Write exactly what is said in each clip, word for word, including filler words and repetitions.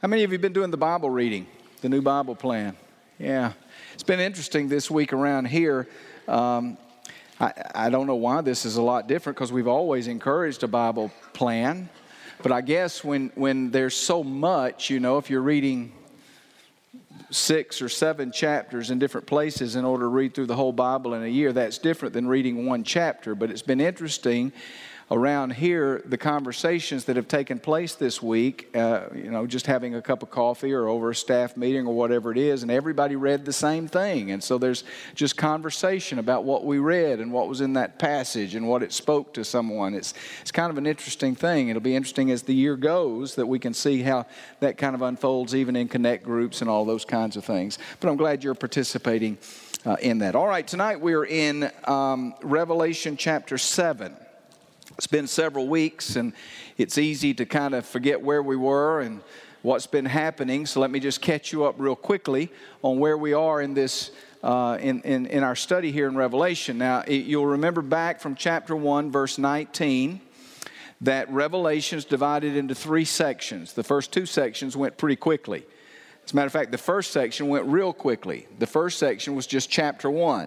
How many of you have been doing the Bible reading, the new Bible plan? Yeah. It's been interesting this week around here. Um, I, I don't know why this is a lot different because we've always encouraged a Bible plan. But I guess when, when there's so much, you know, if you're reading six or seven chapters in different places in order to read through the whole Bible in a year, that's different than reading one chapter. But it's been interesting around here, the conversations that have taken place this week, uh, you know, just having a cup of coffee or over a staff meeting or whatever it is, and everybody read the same thing. And so there's just conversation about what we read and what was in that passage and what it spoke to someone. It's, it's kind of an interesting thing. It'll be interesting as the year goes that we can see how that kind of unfolds even in connect groups and all those kinds of things. But I'm glad you're participating uh, in that. All right, tonight we're in um, Revelation chapter seven. It's been several weeks, and it's easy to kind of forget where we were and what's been happening. So let me just catch you up real quickly on where we are in this, uh, in, in, in our study here in Revelation. Now, it, you'll remember back from chapter one, verse nineteen, that Revelation is divided into three sections. The first two sections went pretty quickly. As a matter of fact, the first section went real quickly. The first section was just chapter one.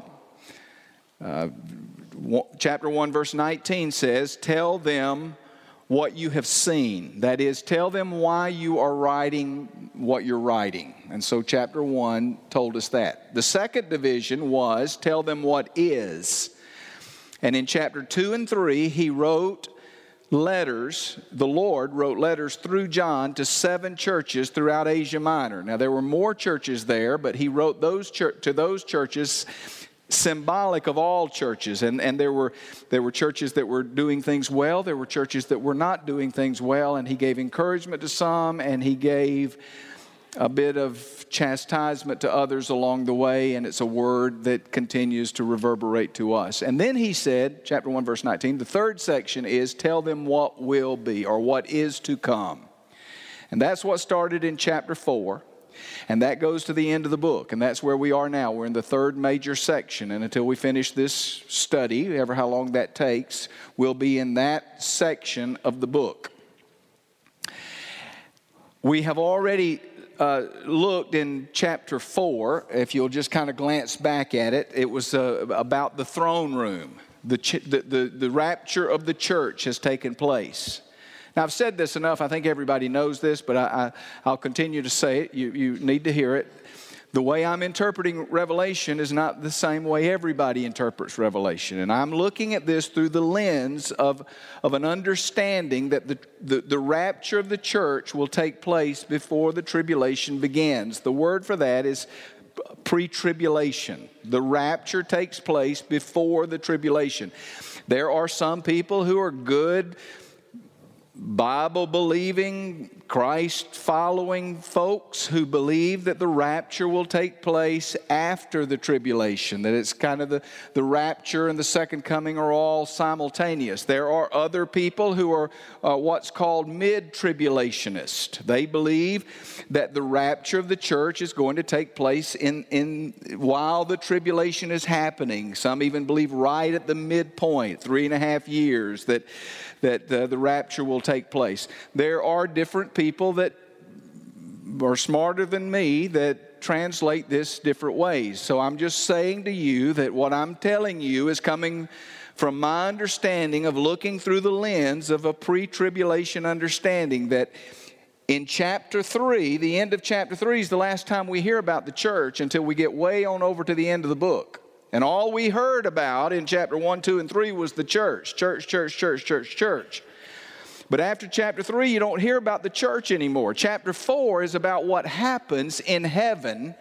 Uh, Chapter one, verse nineteen says, tell them what you have seen. That is, tell them why you are writing what you're writing. And so chapter one told us that. The second division was, tell them what is. And in chapter two and three, he wrote letters, the Lord wrote letters through John to seven churches throughout Asia Minor. Now, there were more churches there, but he wrote those chur- to those churches symbolic of all churches, and, and there were there were churches that were doing things well, there were churches that were not doing things well, and he gave encouragement to some, and he gave a bit of chastisement to others along the way, and it's a word that continues to reverberate to us. And then he said, chapter one, verse nineteen, the third section is, tell them what will be, or what is to come. And that's what started in chapter four. And that goes to the end of the book, and that's where we are now. We're in the third major section, and until we finish this study, ever how long that takes, we'll be in that section of the book. We have already uh, looked in chapter four. If you'll just kind of glance back at it, it was uh, about the throne room. The, ch- the, the, the rapture of the church has taken place. Now, I've said this enough. I think everybody knows this, but I, I, I'll continue to say it. You, you need to hear it. The way I'm interpreting Revelation is not the same way everybody interprets Revelation. And I'm looking at this through the lens of, of an understanding that the, the, the rapture of the church will take place before the tribulation begins. The word for that is pre-tribulation. The rapture takes place before the tribulation. There are some people who are good, Bible-believing, Christ-following folks who believe that the rapture will take place after the tribulation, that it's kind of the, the rapture and the second coming are all simultaneous. There are other people who are uh, what's called mid-tribulationist. They believe that the rapture of the church is going to take place in, in while the tribulation is happening. Some even believe right at the midpoint, three and a half years, that that uh, the rapture will take place. There are different people that are smarter than me that translate this different ways. So I'm just saying to you that what I'm telling you is coming from my understanding of looking through the lens of a pre-tribulation understanding, that in chapter three, the end of chapter three is the last time we hear about the church until we get way on over to the end of the book. And all we heard about in chapter one, two, and three was the church. Church, church, church, church, church. But after chapter three, you don't hear about the church anymore. Chapter four is about what happens in heaven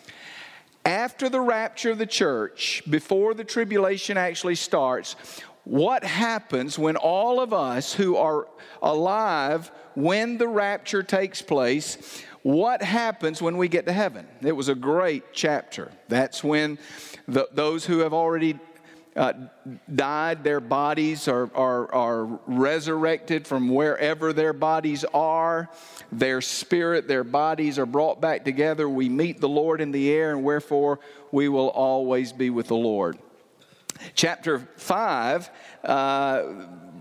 after the rapture of the church, before the tribulation actually starts. What happens when all of us who are alive when the rapture takes place, what happens when we get to heaven? It was a great chapter. That's when the, those who have already uh, died, their bodies are, are, are resurrected from wherever their bodies are. Their spirit, their bodies are brought back together. We meet the Lord in the air, and wherefore we will always be with the Lord. Chapter five uh,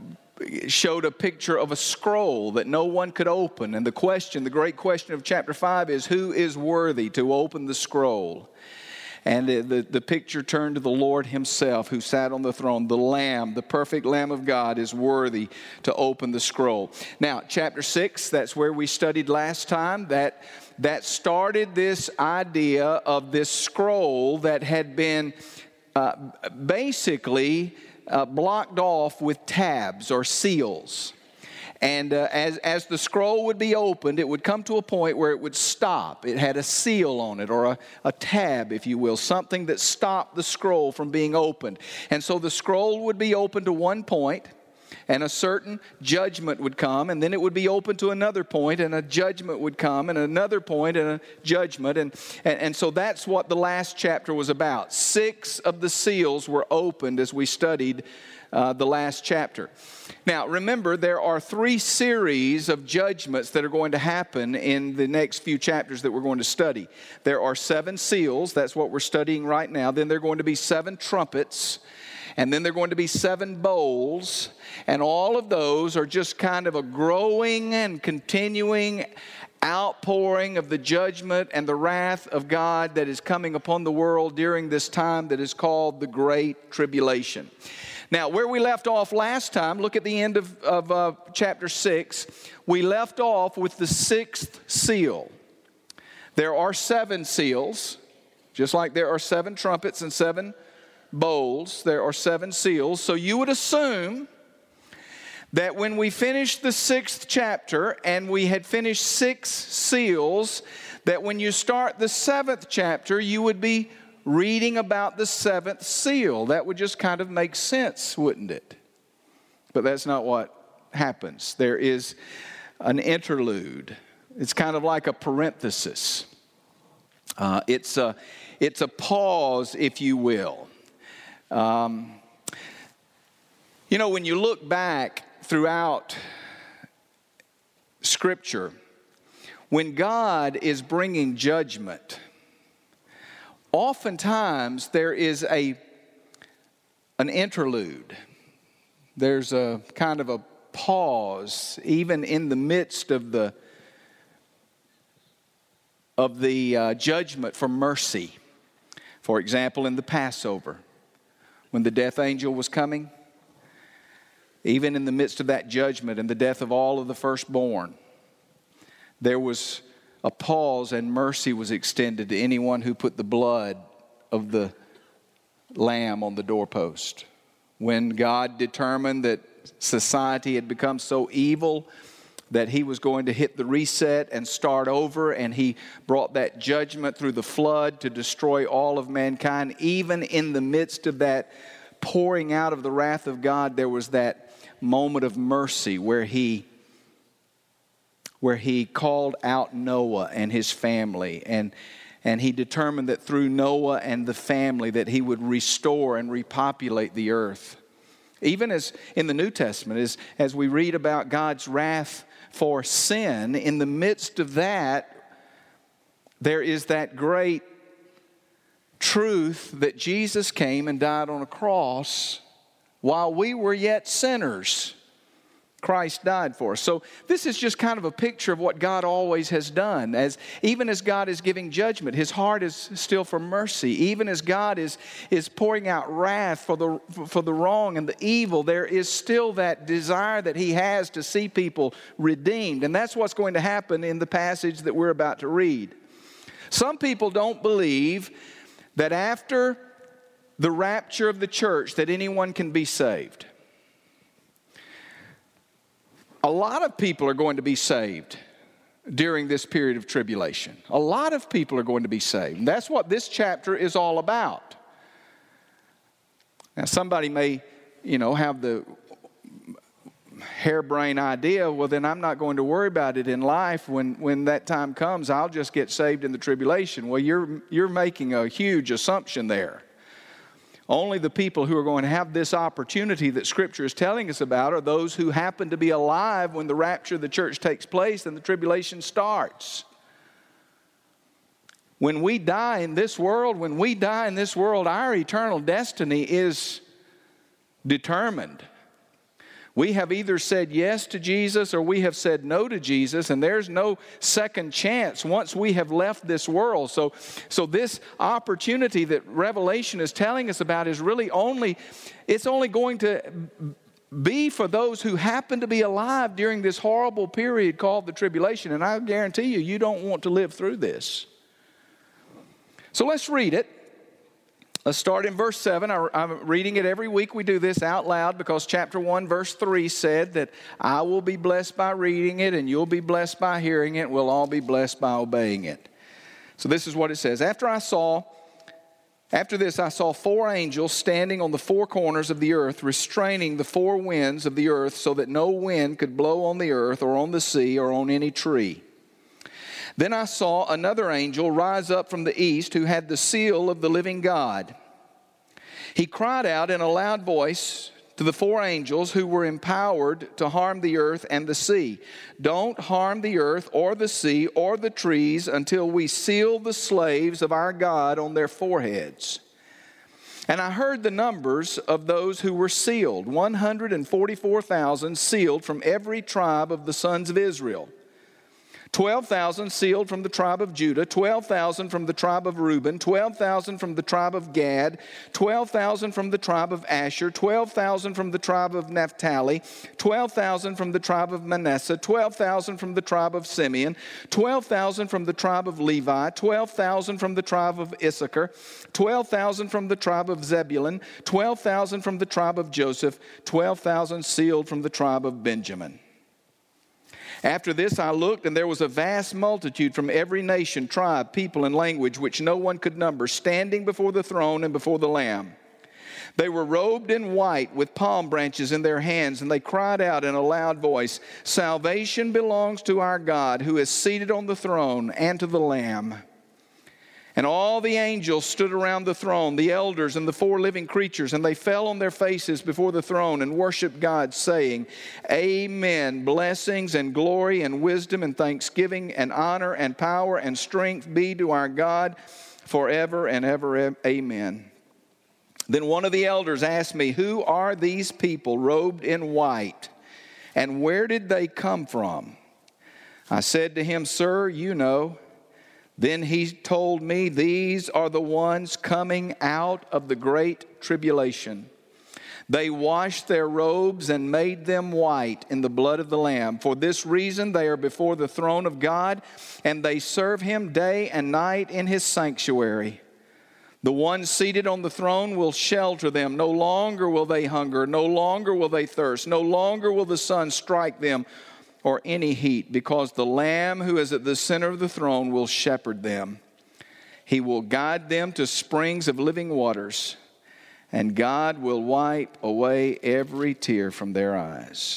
showed a picture of a scroll that no one could open. And the question, the great question of chapter five is, who is worthy to open the scroll? And the, the, the picture turned to the Lord himself who sat on the throne. The Lamb, the perfect Lamb of God, is worthy to open the scroll. Now, chapter six, that's where we studied last time. That, that started this idea of this scroll that had been uh, basically uh, blocked off with tabs or seals. And uh, as, as the scroll would be opened, it would come to a point where it would stop. It had a seal on it, or a, a tab, if you will, something that stopped the scroll from being opened. And so the scroll would be opened to one point, and a certain judgment would come, and then it would be open to another point, and a judgment would come, and another point, and a judgment. And, and, and so that's what the last chapter was about. Six of the seals were opened as we studied uh, the last chapter. Now, remember, there are three series of judgments that are going to happen in the next few chapters that we're going to study. There are seven seals. That's what we're studying right now. Then there are going to be seven trumpets. And then there are going to be seven bowls. And all of those are just kind of a growing and continuing outpouring of the judgment and the wrath of God that is coming upon the world during this time that is called the Great Tribulation. Now, where we left off last time, look at the end of, of uh, chapter six. We left off with the sixth seal. There are seven seals, just like there are seven trumpets and seven bowls. There are seven seals. So you would assume that when we finished the sixth chapter and we had finished six seals, that when you start the seventh chapter, you would be reading about the seventh seal. That would just kind of make sense, wouldn't it? But that's not what happens. There is an interlude. It's kind of like a parenthesis. Uh, it's a, it's a pause, if you will. Um, you know, when you look back throughout Scripture, when God is bringing judgment, oftentimes there is a an interlude. There's a kind of a pause, even in the midst of the of the uh, judgment for mercy. For example, in the Passover, when the death angel was coming, even in the midst of that judgment and the death of all of the firstborn, there was a pause, and mercy was extended to anyone who put the blood of the lamb on the doorpost. When God determined that society had become so evil that he was going to hit the reset and start over, and he brought that judgment through the flood to destroy all of mankind, even in the midst of that pouring out of the wrath of God, there was that moment of mercy where he where he called out Noah and his family, and, and he determined that through Noah and the family that he would restore and repopulate the earth. Even as in the New Testament, as, as we read about God's wrath for sin, in the midst of that, there is that great truth that Jesus came and died on a cross while we were yet sinners. Christ died for us. So this is just kind of a picture of what God always has done. As even as God is giving judgment, his heart is still for mercy. Even as God is, is pouring out wrath for the, for the wrong and the evil, there is still that desire that he has to see people redeemed. And that's what's going to happen in the passage that we're about to read. Some people don't believe that after the rapture of the church that anyone can be saved. A lot of people are going to be saved during this period of tribulation. A lot of people are going to be saved. And that's what this chapter is all about. Now, somebody may, you know, have the harebrained idea, well, then I'm not going to worry about it in life. When, when that time comes, I'll just get saved in the tribulation. Well, you're, you're making a huge assumption there. Only the people who are going to have this opportunity that Scripture is telling us about are those who happen to be alive when the rapture of the church takes place and the tribulation starts. When we die in this world, when we die in this world, our eternal destiny is determined. We have either said yes to Jesus or we have said no to Jesus, and there's no second chance once we have left this world. So, so this opportunity that Revelation is telling us about is really only, it's only going to be for those who happen to be alive during this horrible period called the tribulation. And I guarantee you, you don't want to live through this. So let's read it. Let's start in verse seven. I'm reading it every week. We do this out loud because chapter one, verse three said that I will be blessed by reading it and you'll be blessed by hearing it. We'll all be blessed by obeying it. So this is what it says. After I saw, after this I saw four angels standing on the four corners of the earth, restraining the four winds of the earth so that no wind could blow on the earth or on the sea or on any tree. Then I saw another angel rise up from the east who had the seal of the living God. He cried out in a loud voice to the four angels who were empowered to harm the earth and the sea. Don't harm the earth or the sea or the trees until we seal the slaves of our God on their foreheads. And I heard the numbers of those who were sealed, one hundred forty-four thousand sealed from every tribe of the sons of Israel. twelve thousand sealed from the tribe of Judah, twelve thousand from the tribe of Reuben, twelve thousand from the tribe of Gad, twelve thousand from the tribe of Asher, twelve thousand from the tribe of Naphtali, twelve thousand from the tribe of Manasseh, twelve thousand from the tribe of Simeon, twelve thousand from the tribe of Levi, twelve thousand from the tribe of Issachar, twelve thousand from the tribe of Zebulun, twelve thousand from the tribe of Joseph, twelve thousand sealed from the tribe of Benjamin. After this I looked, and there was a vast multitude from every nation, tribe, people, and language, which no one could number, standing before the throne and before the Lamb. They were robed in white with palm branches in their hands, and they cried out in a loud voice, "Salvation belongs to our God, who is seated on the throne, and to the Lamb." And all the angels stood around the throne, the elders and the four living creatures, and they fell on their faces before the throne and worshiped God, saying, "Amen. Blessings and glory and wisdom and thanksgiving and honor and power and strength be to our God forever and ever. Amen." Then one of the elders asked me, "Who are these people robed in white, and where did they come from?" I said to him, "Sir, you know." Then he told me, "These are the ones coming out of the great tribulation. They washed their robes and made them white in the blood of the Lamb. For this reason they are before the throne of God, and they serve him day and night in his sanctuary. The one seated on the throne will shelter them. No longer will they hunger. No longer will they thirst. No longer will the sun strike them or any heat, because the Lamb who is at the center of the throne will shepherd them. He will guide them to springs of living waters, and God will wipe away every tear from their eyes."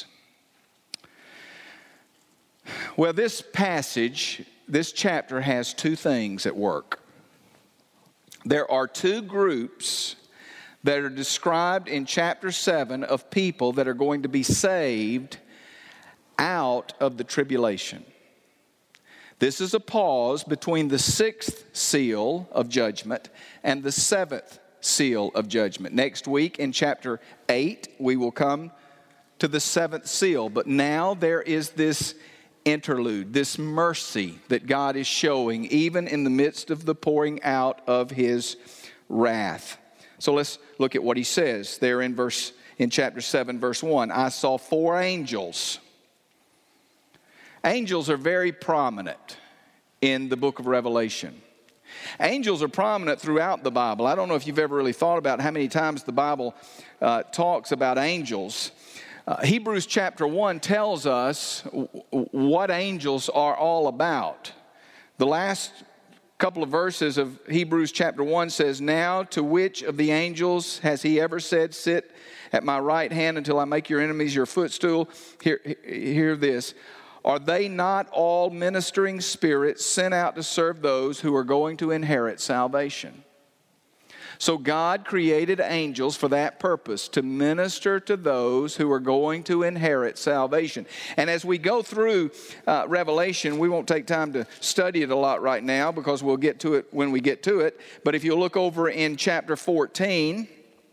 Well, this passage, this chapter has two things at work. There are two groups that are described in chapter seven of people that are going to be saved out of the tribulation. This is a pause between the sixth seal of judgment and the seventh seal of judgment. Next week in chapter eight, we will come to the seventh seal. But now there is this interlude, this mercy that God is showing even in the midst of the pouring out of his wrath. So let's look at what he says there in verse in chapter seven, verse one. I saw four angels. Angels are very prominent in the book of Revelation. Angels are prominent throughout the Bible. I don't know if you've ever really thought about how many times the Bible uh, talks about angels. Uh, Hebrews chapter one tells us w- what angels are all about. The last couple of verses of Hebrews chapter one says, "Now to which of the angels has he ever said, 'Sit at my right hand until I make your enemies your footstool'?" Hear, hear this. "Are they not all ministering spirits sent out to serve those who are going to inherit salvation?" So God created angels for that purpose, to minister to those who are going to inherit salvation. And as we go through uh, Revelation, we won't take time to study it a lot right now because we'll get to it when we get to it. But if you look over in chapter fourteen,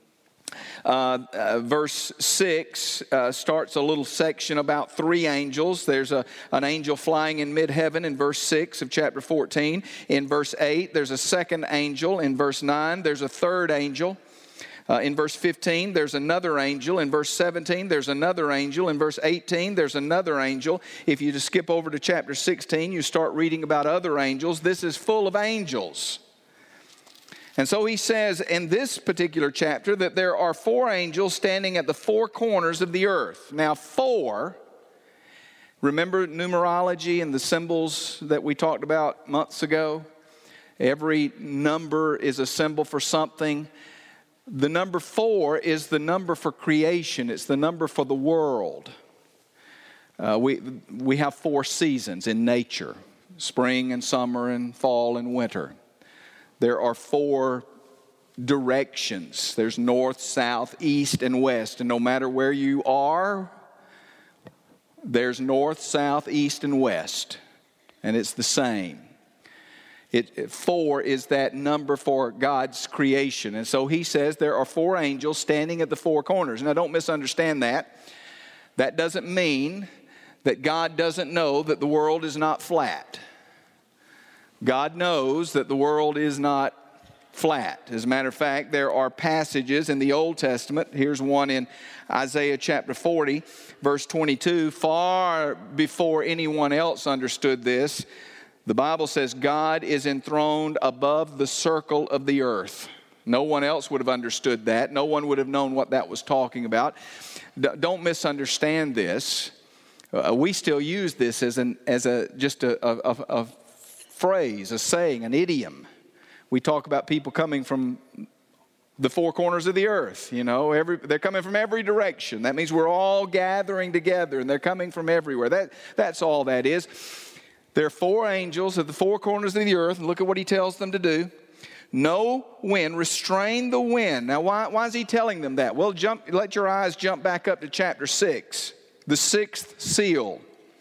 Uh, uh, verse six uh, starts a little section about three angels. There's a, an angel flying in mid-heaven in verse six of chapter fourteen. In verse eight, there's a second angel. In verse nine, there's a third angel. Uh, in verse fifteen, there's another angel. In verse seventeen, there's another angel. In verse eighteen, there's another angel. If you just skip over to chapter sixteen, you start reading about other angels. This is full of angels. And so he says in this particular chapter that there are four angels standing at the four corners of the earth. Now, four, remember numerology and the symbols that we talked about months ago? Every number is a symbol for something. The number four is the number for creation. It's the number for the world. Uh, we, we have four seasons in nature: spring and summer and fall and winter. There are four directions. There's north, south, east, and west. And no matter where you are, there's north, south, east, and west. And it's the same. It, it, four is that number for God's creation. And so he says there are four angels standing at the four corners. Now don't misunderstand that. That doesn't mean that God doesn't know that the world is not flat. God knows that the world is not flat. As a matter of fact, there are passages in the Old Testament. Here's one in Isaiah chapter forty, verse twenty-two. Far before anyone else understood this, the Bible says God is enthroned above the circle of the earth. No one else would have understood that. No one would have known what that was talking about. D- don't misunderstand this. Uh, we still use this as an as a just a, a, a, a phrase, a saying, an idiom. We talk about people coming from the four corners of the earth. You know, every, they're coming from every direction. That means we're all gathering together, and they're coming from everywhere. That, that's all that is. There are four angels at the four corners of the earth, and look at what he tells them to do. No wind, restrain the wind. Now, why, why is he telling them that? Well, jump, let your eyes jump back up to chapter six, the sixth seal.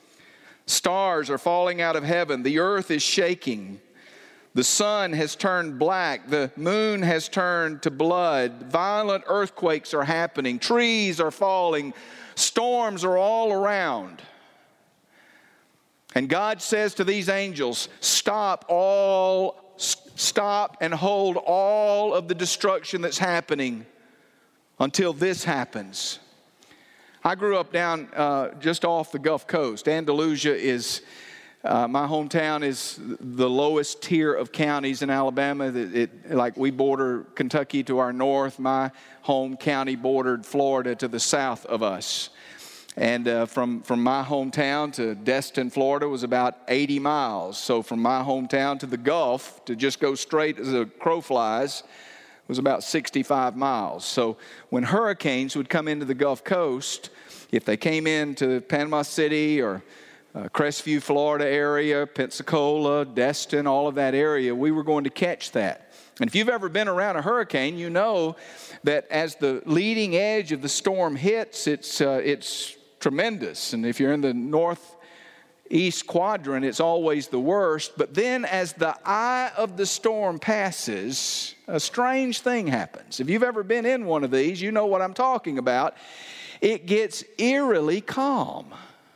Stars are falling out of heaven. The earth is shaking. The sun has turned black. The moon has turned to blood. Violent earthquakes are happening. Trees are falling. Storms are all around. And God says to these angels, stop all, stop and hold all of the destruction that's happening until this happens. I grew up down uh, just off the Gulf Coast. Andalusia is, uh, my hometown is the lowest tier of counties in Alabama. It, it, like we border Kentucky to our north. My home county bordered Florida to the south of us. And uh, from, from my hometown to Destin, Florida was about eighty miles. So from my hometown to the Gulf, to just go straight as a crow flies, was about sixty-five miles. So when hurricanes would come into the Gulf Coast, if they came into Panama City or uh, Crestview, Florida area, Pensacola, Destin, all of that area, we were going to catch that. And if you've ever been around a hurricane, you know that as the leading edge of the storm hits, it's uh, it's tremendous. And if you're in the northeast quadrant, it's always the worst. But then as the eye of the storm passes, a strange thing happens. If you've ever been in one of these, you know what I'm talking about. It gets eerily calm.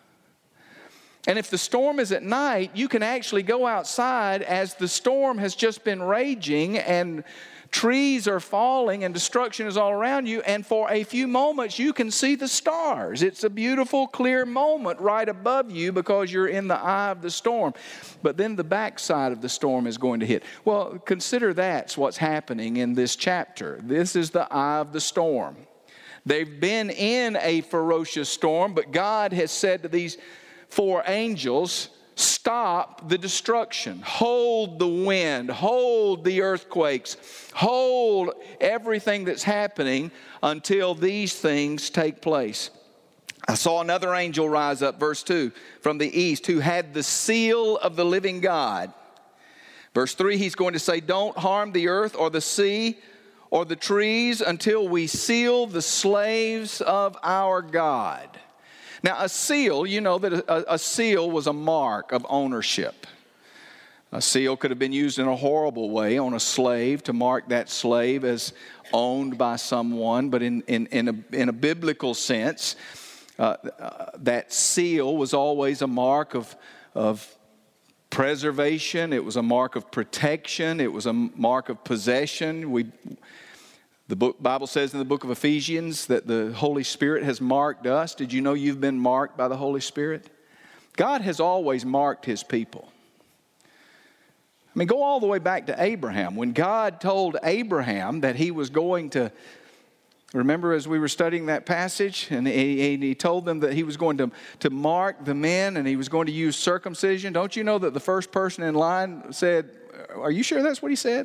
And if the storm is at night, you can actually go outside as the storm has just been raging and trees are falling and destruction is all around you, and for a few moments you can see the stars. It's a beautiful, clear moment right above you because you're in the eye of the storm. But then the backside of the storm is going to hit. Well, consider that's what's happening in this chapter. This is the eye of the storm. They've been in a ferocious storm, but God has said to these four angels, stop the destruction. Hold the wind. Hold the earthquakes. Hold everything that's happening until these things take place. I saw another angel rise up, verse two, from the east, who had the seal of the living God. Verse three, he's going to say, don't harm the earth or the sea or the trees until we seal the slaves of our God. Now, a seal, you know that a, a seal was a mark of ownership. A seal could have been used in a horrible way on a slave to mark that slave as owned by someone. But in, in, in, a, in a biblical sense, uh, uh, that seal was always a mark of, of preservation. It was a mark of protection. It was a mark of possession. We, the book, Bible says in the book of Ephesians that the Holy Spirit has marked us. Did you know you've been marked by the Holy Spirit? God has always marked His people. I mean, go all the way back to Abraham. When God told Abraham that He was going to, remember as we were studying that passage, and he, he told them that He was going to, to mark the men and He was going to use circumcision. Don't you know that the first person in line said, are you sure that's what He said?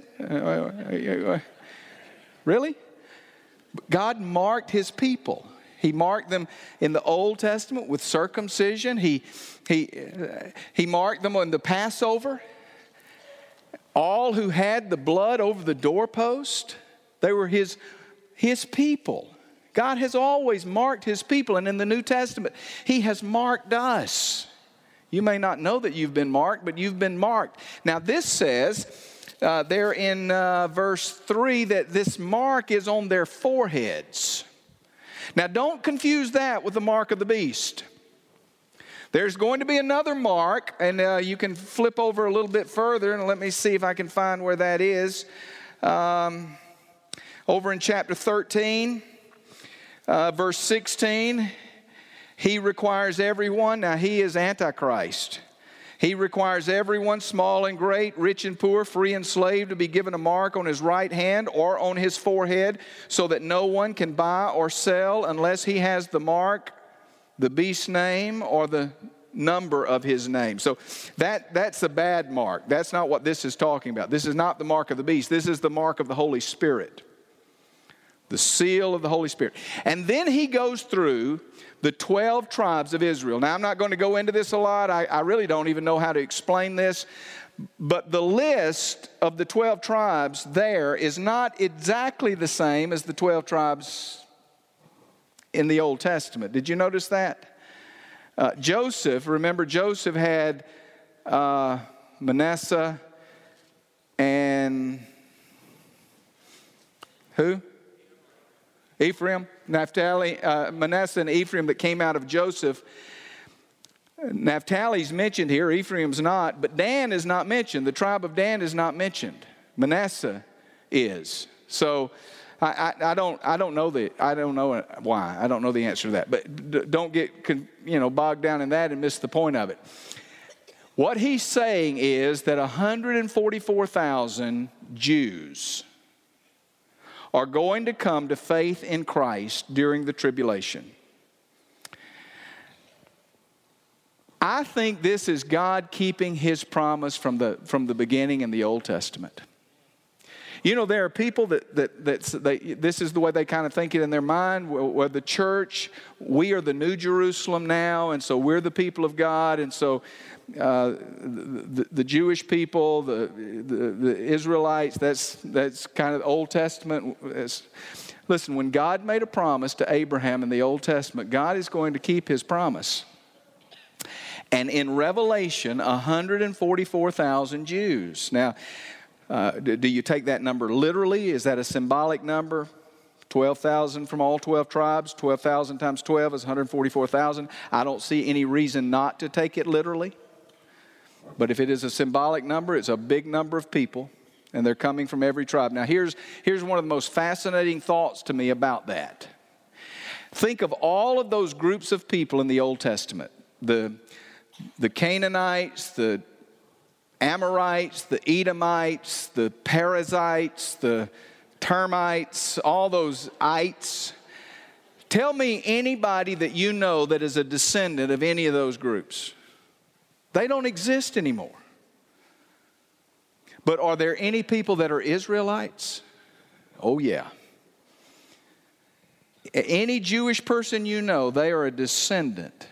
Really? God marked His people. He marked them in the Old Testament with circumcision. He, he, he marked them on the Passover. All who had the blood over the doorpost, they were his, his people. God has always marked His people. And in the New Testament, He has marked us. You may not know that you've been marked, but you've been marked. Now this says uh, there in uh, verse three that this mark is on their foreheads. Now don't confuse that with the mark of the beast. There's going to be another mark, and uh, you can flip over a little bit further, and let me see if I can find where that is. Um, over in chapter thirteen, uh, verse sixteen, He requires everyone, now He is Antichrist. He requires everyone, small and great, rich and poor, free and slave, to be given a mark on his right hand or on his forehead, so that no one can buy or sell unless he has the mark, the beast's name, or the number of his name. So that, that's a bad mark. That's not what this is talking about. This is not the mark of the beast. This is the mark of the Holy Spirit. The seal of the Holy Spirit. And then he goes through the twelve tribes of Israel. Now, I'm not going to go into this a lot. I, I really don't even know how to explain this. But the list of the twelve tribes there is not exactly the same as the twelve tribes in the Old Testament. Did you notice that? Uh, Joseph, remember Joseph had uh, Manasseh and who? Ephraim, Naphtali, uh, Manasseh and Ephraim that came out of Joseph. Naphtali's mentioned here, Ephraim's not, but Dan is not mentioned. The tribe of Dan is not mentioned. Manasseh is. So I, I, I don't I don't know the I don't know why. I don't know the answer to that. But d- don't get you know bogged down in that and miss the point of it. What he's saying is that one hundred forty-four thousand Jews are going to come to faith in Christ during the tribulation. I think this is God keeping His promise from the, from the beginning in the Old Testament. You know, there are people that, that, that they, this is the way they kind of think it in their mind, where, where the church, we are the New Jerusalem now, and so we're the people of God, and so uh, the, the Jewish people, the, the, the Israelites, that's, that's kind of Old Testament. It's, listen, when God made a promise to Abraham in the Old Testament, God is going to keep His promise. And in Revelation, one hundred forty-four thousand Jews. Now, uh, do, do you take that number literally? Is that a symbolic number? twelve thousand from all twelve tribes. twelve thousand times twelve is one hundred forty-four thousand. I don't see any reason not to take it literally. But if it is a symbolic number, it's a big number of people, and they're coming from every tribe. Now, here's, here's one of the most fascinating thoughts to me about that. Think of all of those groups of people in the Old Testament. The, the Canaanites, the Amorites, the Edomites, the Perizzites, the termites, all those ites. Tell me anybody that you know that is a descendant of any of those groups. They don't exist anymore. But are there any people that are Israelites? Oh, yeah. Any Jewish person you know, they are a descendant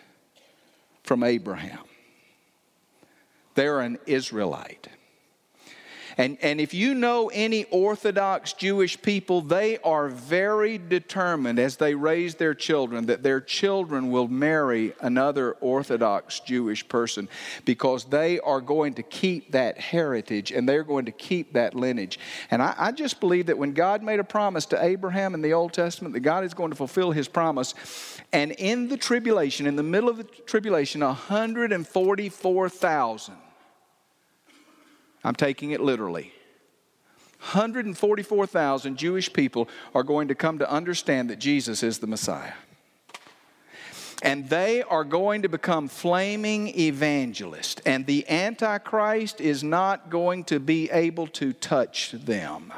from Abraham. They're an Israelite. And, and if you know any Orthodox Jewish people, they are very determined as they raise their children that their children will marry another Orthodox Jewish person, because they are going to keep that heritage and they're going to keep that lineage. And I, I just believe that when God made a promise to Abraham in the Old Testament, that God is going to fulfill his promise. And in the tribulation, in the middle of the tribulation, one hundred forty-four thousand, I'm taking it literally, one hundred forty-four thousand Jewish people are going to come to understand that Jesus is the Messiah. And they are going to become flaming evangelists. And the Antichrist is not going to be able to touch them.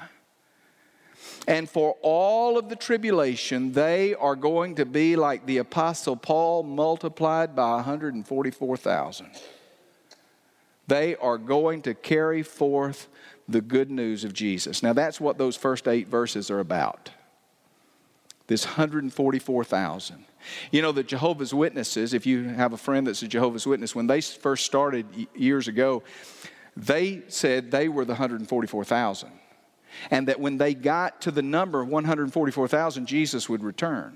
And for all of the tribulation, they are going to be like the Apostle Paul multiplied by one hundred forty-four thousand. They are going to carry forth the good news of Jesus. Now that's what those first eight verses are about. This one hundred forty-four thousand. You know, the Jehovah's Witnesses, if you have a friend that's a Jehovah's Witness, when they first started years ago, they said they were the one hundred forty-four thousand. And that when they got to the number of one hundred forty-four thousand, Jesus would return.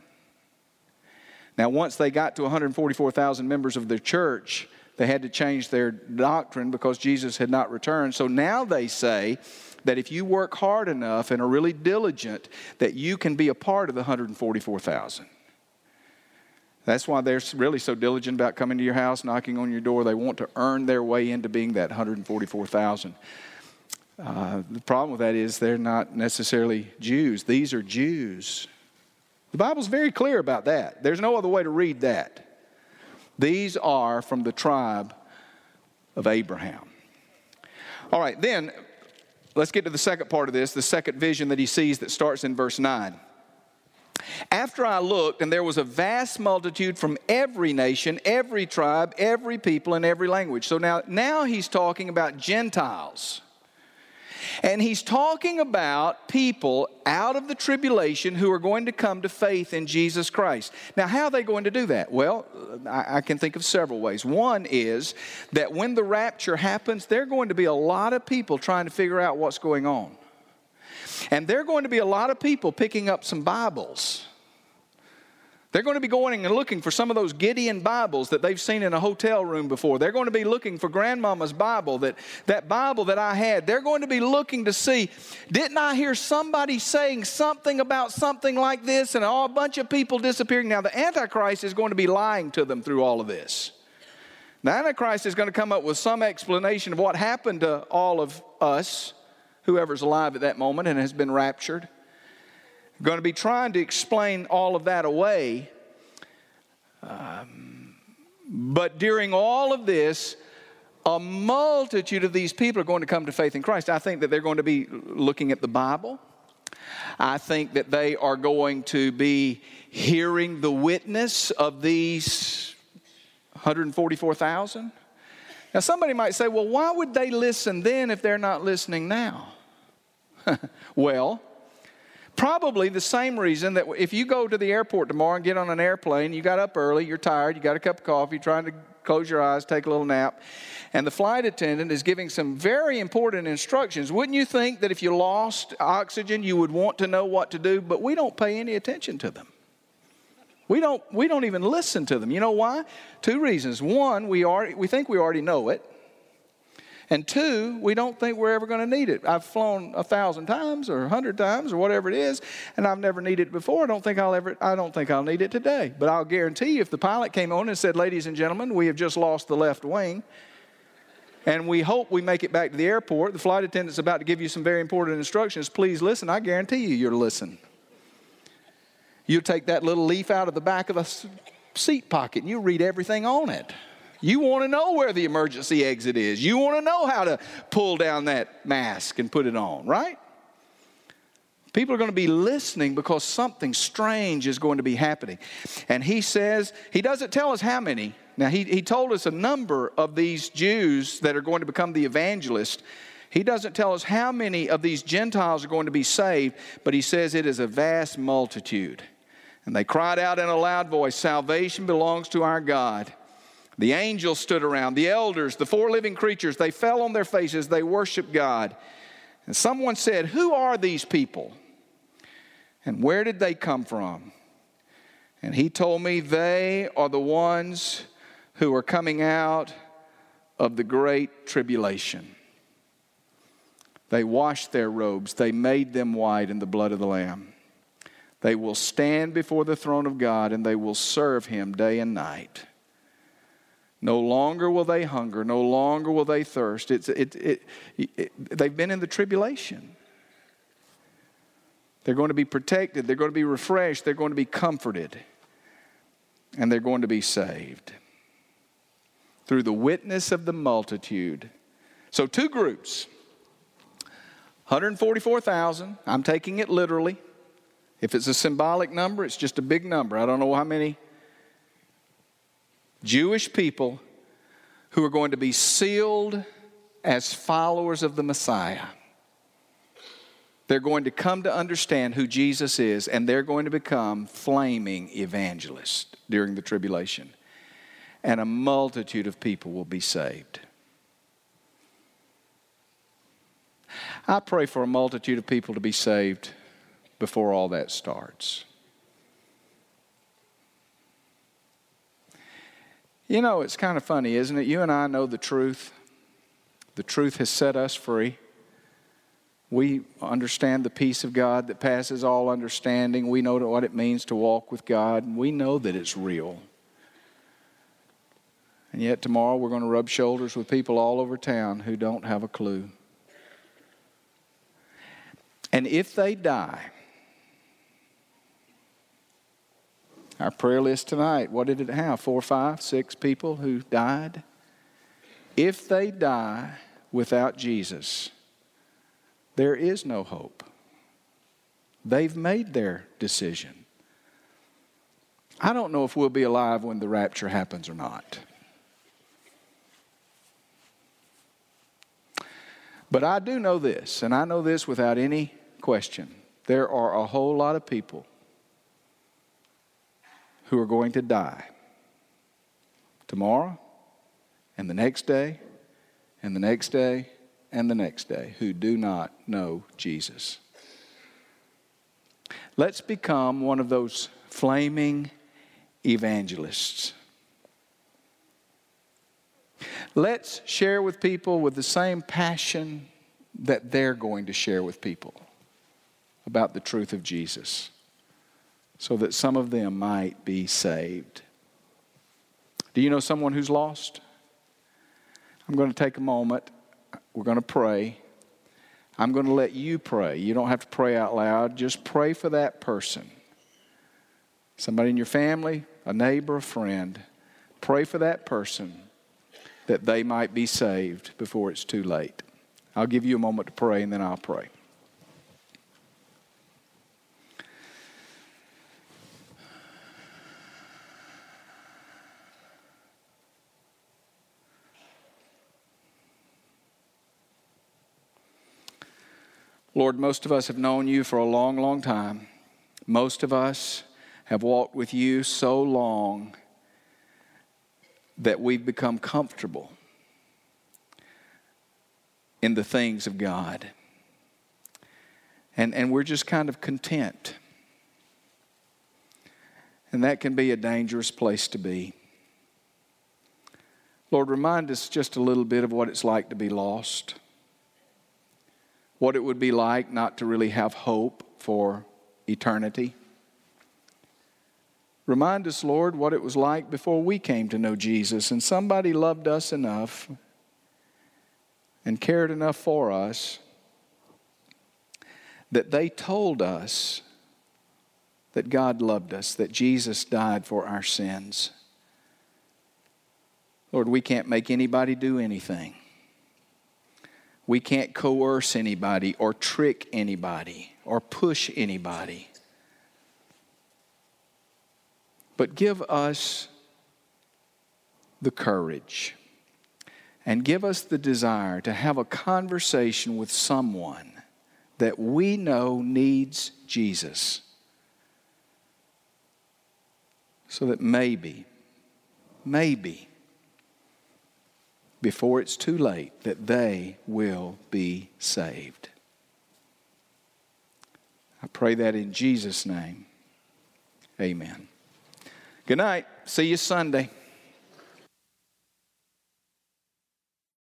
Now once they got to one hundred forty-four thousand members of their church, they had to change their doctrine because Jesus had not returned. So now they say that if you work hard enough and are really diligent, that you can be a part of the one hundred forty-four thousand. That's why they're really so diligent about coming to your house, knocking on your door. They want to earn their way into being that one hundred forty-four thousand. Uh, the problem with that is they're not necessarily Jews. These are Jews. The Bible's very clear about that. There's no other way to read that. These are from the tribe of Abraham. All right, then let's get to the second part of this, the second vision that he sees that starts in verse nine. After I looked, and there was a vast multitude from every nation, every tribe, every people, and every language. So now, now he's talking about Gentiles. And he's talking about people out of the tribulation who are going to come to faith in Jesus Christ. Now, how are they going to do that? Well, I, I can think of several ways. One is that when the rapture happens, there are going to be a lot of people trying to figure out what's going on. And there are going to be a lot of people picking up some Bibles. They're going to be going and looking for some of those Gideon Bibles that they've seen in a hotel room before. They're going to be looking for Grandmama's Bible, that, that Bible that I had. They're going to be looking to see, didn't I hear somebody saying something about something like this, and oh, a bunch of people disappearing. Now, the Antichrist is going to be lying to them through all of this. The Antichrist is going to come up with some explanation of what happened to all of us, whoever's alive at that moment and has been raptured. Going to be trying to explain all of that away. Um, but during all of this, a multitude of these people are going to come to faith in Christ. I think that they're going to be looking at the Bible. I think that they are going to be hearing the witness of these one hundred forty-four thousand. Now somebody might say, well, why would they listen then if they're not listening now? Well, probably the same reason that if you go to the airport tomorrow and get on an airplane, you got up early, you're tired, you got a cup of coffee, trying to close your eyes, take a little nap, and the flight attendant is giving some very important instructions. Wouldn't you think that if you lost oxygen, you would want to know what to do? But we don't pay any attention to them. We don't, we don't even listen to them. You know why? Two reasons. One, we, already, we think we already know it. And two, we don't think we're ever going to need it. I've flown a thousand times or a hundred times or whatever it is, and I've never needed it before. I don't think I'll ever, I don't think I'll need it today. But I'll guarantee you, if the pilot came on and said, ladies and gentlemen, we have just lost the left wing, and we hope we make it back to the airport, the flight attendant's about to give you some very important instructions, please listen, I guarantee you you'll listen. You'll take that little leaf out of the back of the seat pocket and you'll read everything on it. You want to know where the emergency exit is. You want to know how to pull down that mask and put it on, right? People are going to be listening because something strange is going to be happening. And he says, he doesn't tell us how many. Now, he, he told us a number of these Jews that are going to become the evangelists. He doesn't tell us how many of these Gentiles are going to be saved, but he says it is a vast multitude. And they cried out in a loud voice, salvation belongs to our God. The angels stood around, the elders, the four living creatures, they fell on their faces, they worshiped God. And someone said, "Who are these people? And where did they come from?" And he told me, "They are the ones who are coming out of the great tribulation. They washed their robes. They made them white in the blood of the Lamb. They will stand before the throne of God, and they will serve Him day and night. No longer will they hunger. No longer will they thirst." It's, it, it, it, it, they've been in the tribulation. They're going to be protected. They're going to be refreshed. They're going to be comforted. And they're going to be saved through the witness of the multitude. So two groups. one hundred forty-four thousand. I'm taking it literally. If it's a symbolic number, it's just a big number. I don't know how many Jewish people who are going to be sealed as followers of the Messiah. They're going to come to understand who Jesus is, and they're going to become flaming evangelists during the tribulation. And a multitude of people will be saved. I pray for a multitude of people to be saved before all that starts. You know, it's kind of funny, isn't it? You and I know the truth. The truth has set us free. We understand the peace of God that passes all understanding. We know what it means to walk with God. We know that it's real. And yet tomorrow we're going to rub shoulders with people all over town who don't have a clue. And if they die, our prayer list tonight, what did it have? Four, five, six people who died? If they die without Jesus, there is no hope. They've made their decision. I don't know if we'll be alive when the rapture happens or not. But I do know this, and I know this without any question. There are a whole lot of people who are going to die tomorrow and the next day and the next day and the next day who do not know Jesus. Let's become one of those flaming evangelists. Let's share with people with the same passion that they're going to share with people about the truth of Jesus, so that some of them might be saved. Do you know someone who's lost? I'm going to take a moment. We're going to pray. I'm going to let you pray. You don't have to pray out loud. Just pray for that person. Somebody in your family, a neighbor, a friend. Pray for that person that they might be saved before it's too late. I'll give you a moment to pray, and then I'll pray. Lord, most of us have known you for a long, long time. Most of us have walked with you so long that we've become comfortable in the things of God. And, and we're just kind of content. And that can be a dangerous place to be. Lord, remind us just a little bit of what it's like to be lost. What it would be like not to really have hope for eternity. Remind us, Lord, what it was like before we came to know Jesus and somebody loved us enough and cared enough for us that they told us that God loved us, that Jesus died for our sins. Lord, we can't make anybody do anything. We can't coerce anybody or trick anybody or push anybody. But give us the courage and give us the desire to have a conversation with someone that we know needs Jesus, so that maybe, maybe, before it's too late, that they will be saved. I pray that in Jesus' name. Amen. Good night. See you Sunday.